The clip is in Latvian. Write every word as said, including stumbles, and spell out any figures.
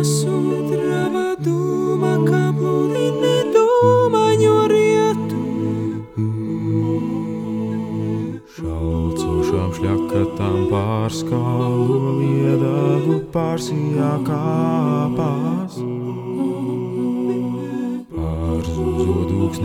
sudraba dūma, kā pludini dūmaņu rietu. Šalcošām šļakatām pār skalu liedagu pārsijā kāpās. Pārzūzo dūksni